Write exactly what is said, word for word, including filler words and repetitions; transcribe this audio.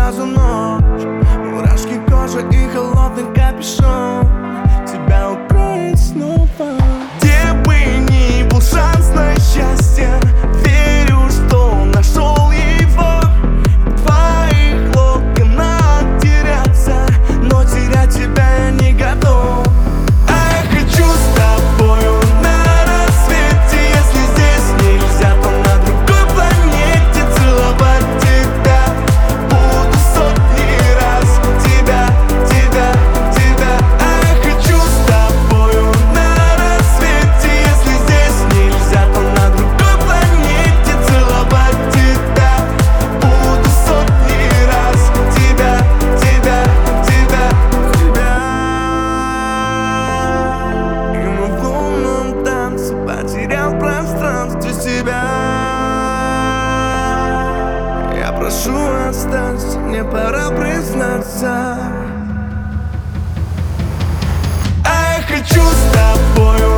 сразу ночь. Мурашки кожи и холодный капюшон тебя укроет снова. Где бы ни был шанс на счастье, верю, что нашел его. В твоих локонах теряться, но терять тебя я не готов. А я хочу с тобою на рассвете. Если здесь нельзя, то на другой планете целовать тебя буду сотни раз. Тебя, тебя, тебя. А я хочу с тобою на рассвете. Если здесь нельзя, то на другой планете целовать тебя буду сотни раз. Тебя, тебя, тебя, тебя. И мы в лунном танце потерял в пространстве себя. Я прошу, останься, мне пора признаться. А я хочу с тобою